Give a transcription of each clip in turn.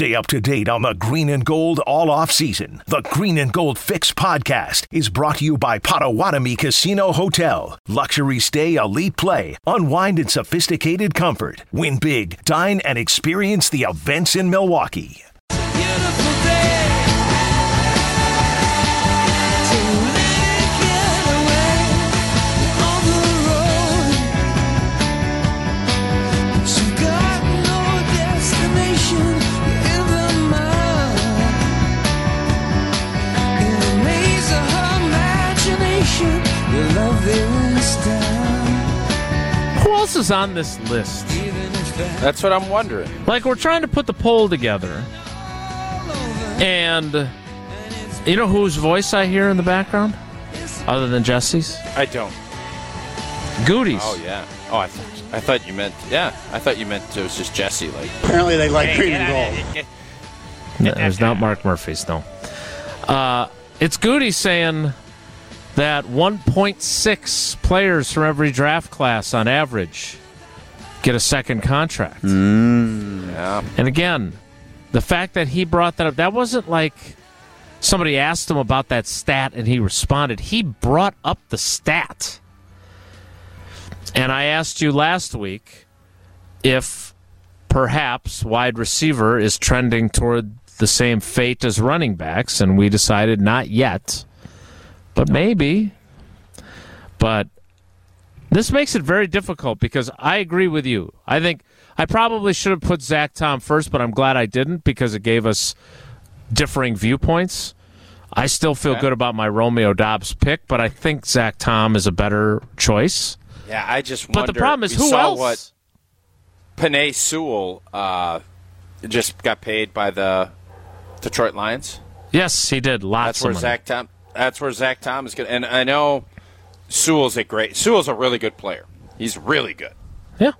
Stay up to date on the Green and Gold all off season. The Green and Gold Fix podcast is brought to you by Potawatomi Casino Hotel. Luxury stay, elite play, unwind in sophisticated comfort. Win big, dine, and experience the events in Milwaukee. Beautiful day. Who else is on this list? That's what I'm wondering. Like, we're trying to put the poll together, and you know whose voice I hear in the background? Other than Jesse's? I don't. Goody's. Oh, yeah. Oh, I thought you meant, I thought you meant it was just Jesse. Like, apparently they like green and gold. No, it's not Mark Murphy's, no. It's Goody saying that 1.6 players from every draft class on average get a second contract. Yeah. And again, the fact that he brought that up, that wasn't like somebody asked him about that stat and he responded. He brought up the stat. And I asked you last week if perhaps wide receiver is trending toward the same fate as running backs, and we decided not yet. But maybe. But this makes it very difficult because I agree with you. I think I probably should have put Zach Tom first, but I'm glad I didn't because it gave us differing viewpoints. I still feel good about my Romeo Doubs pick, but I think Zach Tom is a better choice. Yeah, I just wonder. But the problem is, who saw else? What Penei Sewell just got paid by the Detroit Lions. Yes, he did. Lots of money. That's where Zach Tom is good. And I know Sewell's a really good player. He's really good. Yeah.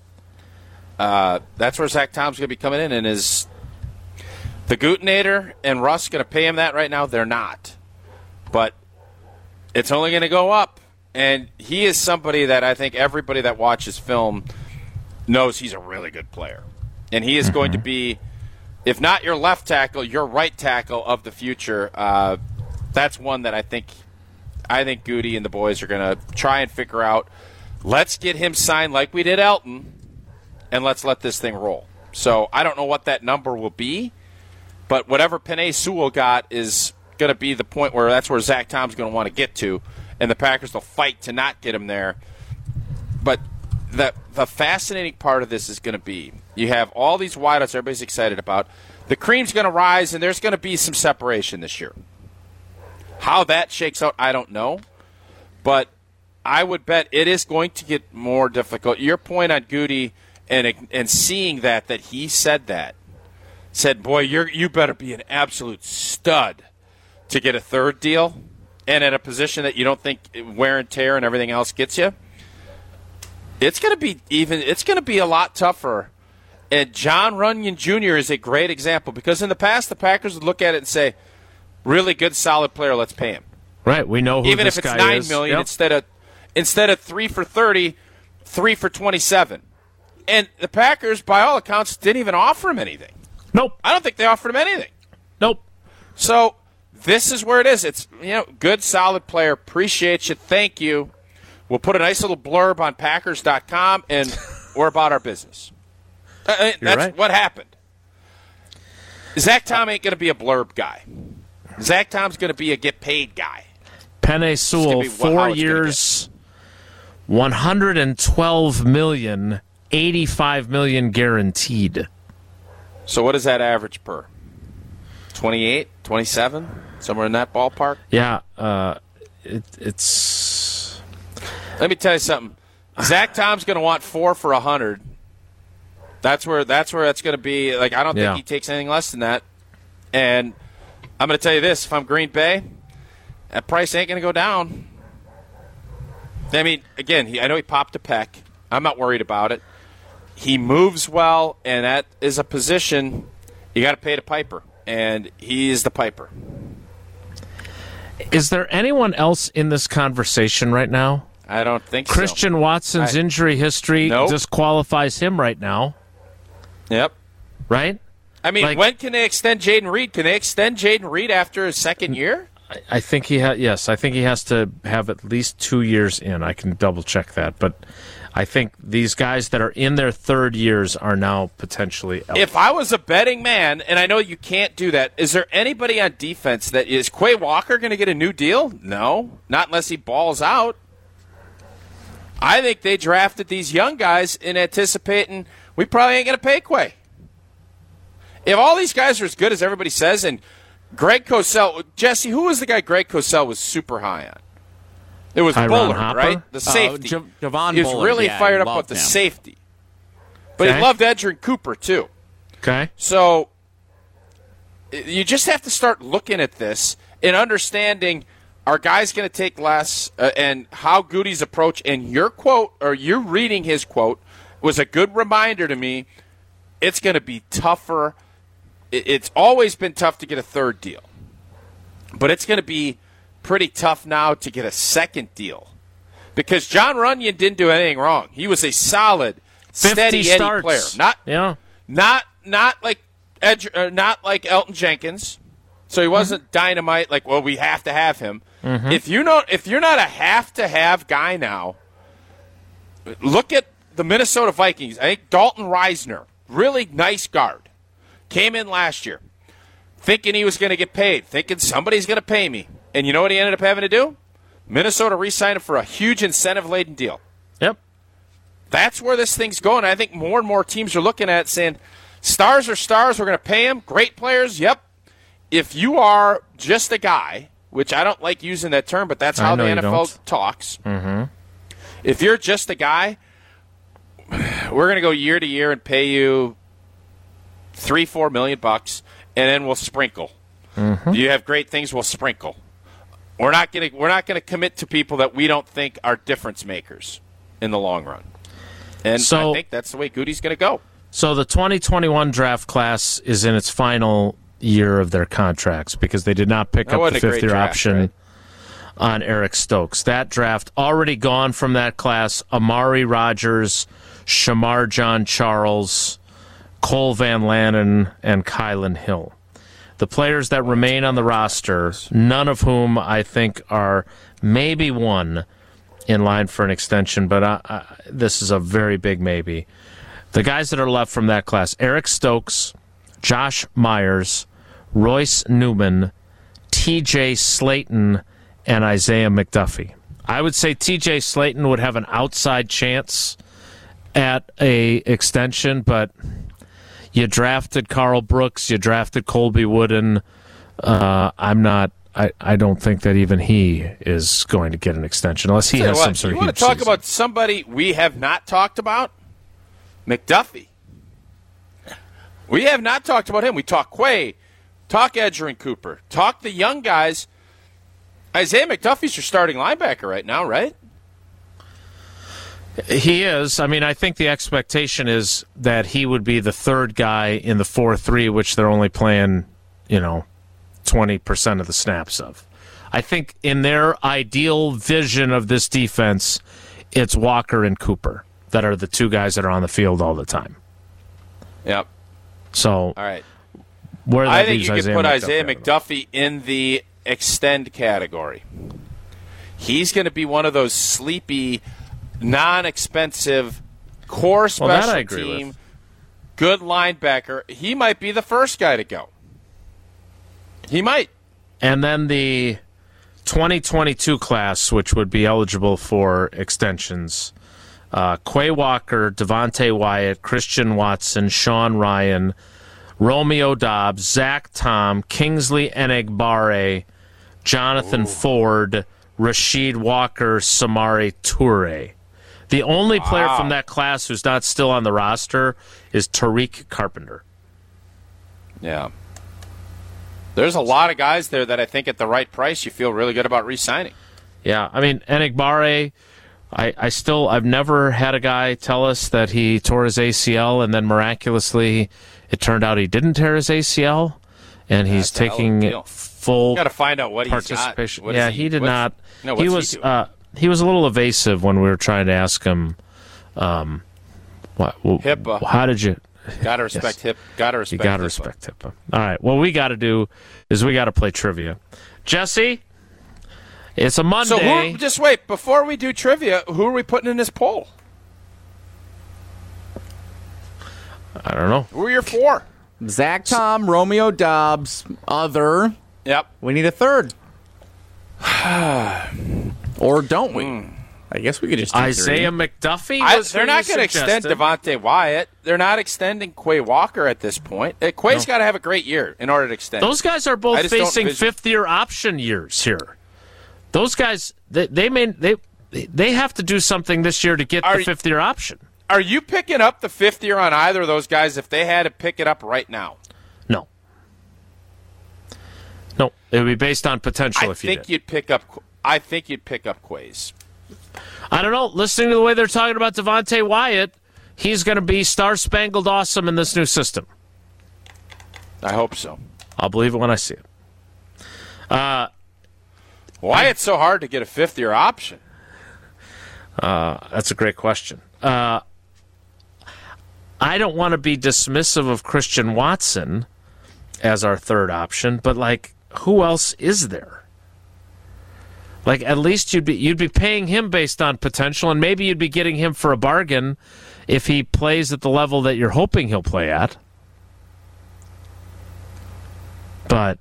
That's where Zach Tom's going to be coming in. And is the Gutenator and Russ going to pay him that right now? They're not. But it's only going to go up. And he is somebody that I think everybody that watches film knows he's a really good player. And he is going to be, if not your left tackle, your right tackle of the future. That's one that I think Goody and the boys are going to try and figure out. Let's get him signed like we did Elton, and let's let this thing roll. So I don't know what that number will be, but whatever Penei Sewell got is going to be the point where that's where Zach Tom's going to want to get to, and the Packers will fight to not get him there. But the fascinating part of this is going to be you have all these wideouts everybody's excited about. The cream's going to rise, and there's going to be some separation this year. How that shakes out, I don't know. But I would bet it is going to get more difficult. Your point on Goody and seeing that he said, boy, you better be an absolute stud to get a third deal and at a position that you don't think wear and tear and everything else gets you. It's going to be a lot tougher. And John Runyon Jr. is a great example because in the past the Packers would look at it and say, really good, solid player, let's pay him. Right, we know who even this if it's guy $9 million instead of 3 for 30, 3 for 27. And the Packers, by all accounts, didn't even offer him anything. Nope. I don't think they offered him anything. Nope. So this is where it is. It's good, solid player. Appreciate you. Thank you. We'll put a nice little blurb on Packers.com, and we're about our business. That's right. What happened. Zach Tom ain't going to be a blurb guy. Zach Tom's going to be a get-paid guy. Penei Sewell, 4 years, $112 million, $85 million guaranteed. So what is that average per? 28, 27, somewhere in that ballpark? Yeah, it's... Let me tell you something. Zach Tom's going to want 4 for 100. That's where it's going to be. Like, I don't think he takes anything less than that. And I'm going to tell you this. If I'm Green Bay, that price ain't going to go down. I mean, again, I know he popped a pec. I'm not worried about it. He moves well, and that is a position you got to pay the piper. And he is the piper. Is there anyone else in this conversation right now? I don't think so. Christian Watson's injury history disqualifies him right now. Yep. Right? I mean, when can they extend Jaden Reed? Can they extend Jaden Reed after his second year? I think he yes. I think he has to have at least 2 years in. I can double check that, but I think these guys that are in their third years are now potentially eligible. If I was a betting man, and I know you can't do that, is there anybody on defense that is Quay Walker going to get a new deal? No, not unless he balls out. I think they drafted these young guys in anticipating we probably ain't going to pay Quay. If all these guys are as good as everybody says, and Greg Cosell, Jesse, who was the guy Greg Cosell was super high on? It was Bullard, right? The safety. Javon he was Bullard, really yeah, fired up with the safety. But he loved Edgerrin Cooper, too. Okay. So you just have to start looking at this and understanding, are guys going to take less, and how Goody's approach, and your quote, or you reading his quote, was a good reminder to me. It's going to be tougher. It's always been tough to get a third deal. But it's going to be pretty tough now to get a second deal. Because John Runyon didn't do anything wrong. He was a solid, steady Eddie player. Not like Elton Jenkins. So he wasn't dynamite like, well, we have to have him. Mm-hmm. If you're not a have-to-have guy now, look at the Minnesota Vikings. I think Dalton Reisner, really nice guard, came in last year thinking he was going to get paid, thinking somebody's going to pay me. And you know what he ended up having to do? Minnesota re-signed him for a huge incentive-laden deal. Yep. That's where this thing's going. I think more and more teams are looking at it saying, stars are stars, we're going to pay them. Great players, yep. If you are just a guy, which I don't like using that term, but that's how the NFL talks. Mm-hmm. If you're just a guy, we're going to go year to year and pay you $3-4 million, and then we'll sprinkle. Mm-hmm. You have great things, we'll sprinkle. We're not going to commit to people that we don't think are difference makers in the long run. And so, I think that's the way Goody's going to go. So the 2021 draft class is in its final year of their contracts because they did not pick up the fifth-year option on Eric Stokes. That draft already gone from that class. Amari Rodgers, Shamar John Charles, Cole Van Lanen, and Kylan Hill. The players that remain on the roster, none of whom I think are maybe one in line for an extension, but this is a very big maybe. The guys that are left from that class, Eric Stokes, Josh Myers, Royce Newman, TJ Slayton, and Isaiah McDuffie. I would say TJ Slayton would have an outside chance at a extension, but you drafted Carl Brooks, you drafted Colby Wooden. I don't think that even he is going to get an extension unless he has some sort of huge season. You want to talk season. About somebody we have not talked about? McDuffie. We have not talked about him. We talk Quay, talk Edgerrin Cooper, talk the young guys. Isaiah McDuffie's your starting linebacker right now, right? He is. I mean, I think the expectation is that he would be the third guy in the 4-3, which they're only playing, 20% of the snaps of. I think in their ideal vision of this defense, it's Walker and Cooper that are the two guys that are on the field all the time. Yep. So, all right. Where that I think leaves you could put Isaiah McDuffie McDuffie in the extend category. He's going to be one of those sleepy, non-expensive core special team, good linebacker. He might be the first guy to go. He might. And then the 2022 class, which would be eligible for extensions, Quay Walker, Devontae Wyatt, Christian Watson, Sean Ryan, Romeo Dobbs, Zach Tom, Kingsley Enagbare, Jonathan Ford, Rasheed Walker, Samari Toure. The only player from that class who's not still on the roster is Tariq Carpenter. Yeah. There's a lot of guys there that I think at the right price you feel really good about re-signing. Yeah, I mean, Enagbare, I've never had a guy tell us that he tore his ACL and then miraculously it turned out he didn't tear his ACL and he's taking full got to find out what participation. He's got. He did not. No, he was a little evasive when we were trying to ask him. HIPAA. Gotta respect hip. Gotta respect. You gotta respect HIPAA. All right. What we got to do is we got to play trivia. Jesse, it's a Monday. So just wait before we do trivia. Who are we putting in this poll? I don't know. Who are your four? Zach, Tom, Romeo, Dobbs, other. Yep. We need a third. Or don't we? I guess we could just do Isaiah three. McDuffie. They're not going to extend Devontae Wyatt. They're not extending Quay Walker at this point. Quay's got to have a great year in order to extend. Those guys are both facing fifth-year option years here. Those guys, they have to do something this year to get the fifth-year option. Are you picking up the fifth year on either of those guys if they had to pick it up right now? No. No, it would be based on potential. I think you'd pick up Quay's. I don't know. Listening to the way they're talking about Devontae Wyatt, he's going to be star-spangled awesome in this new system. I hope so. I'll believe it when I see it. Wyatt's so hard to get a fifth-year option? That's a great question. I don't want to be dismissive of Christian Watson as our third option, but, who else is there? At least you'd be paying him based on potential, and maybe you'd be getting him for a bargain if he plays at the level that you're hoping he'll play at. But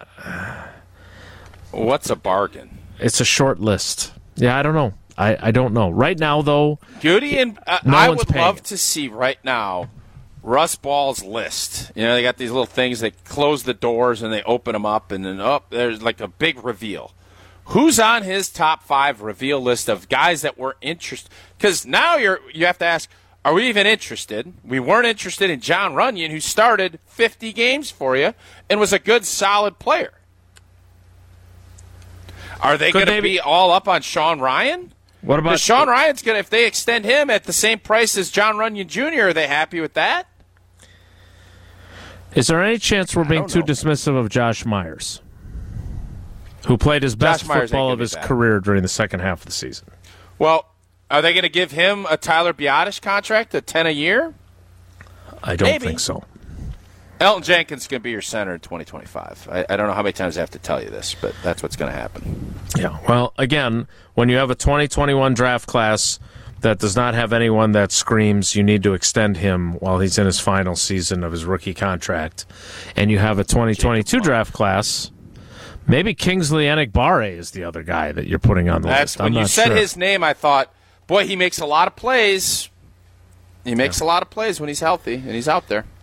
what's a bargain? It's a short list. Yeah, I don't know. I don't know. Right now, though, Goody and I would love to see right now Russ Ball's list. They got these little things that close the doors and they open them up, and then there's a big reveal. Who's on his top 5 reveal list of guys that we're interested? Because now you have to ask, are we even interested? We weren't interested in John Runyon, who started 50 games for you and was a good, solid player. Are they going to be all up on Sean Ryan? What about Sean Ryan's going to, if they extend him at the same price as John Runyon Jr., are they happy with that? Is there any chance we're being too dismissive of Josh Myers, who played his best football of his career during the second half of the season? Well, are they going to give him a Tyler Biadasz contract, at $10 a year? I don't think so. Elton Jenkins is going to be your center in 2025. I don't know how many times I have to tell you this, but that's what's going to happen. Yeah, well, again, when you have a 2021 draft class that does not have anyone that screams you need to extend him while he's in his final season of his rookie contract, and you have a 2022 draft class, maybe Kingsley Enagbare is the other guy that you're putting on the list. When you said his name, I thought, boy, he makes a lot of plays. He makes a lot of plays when he's healthy, and he's out there.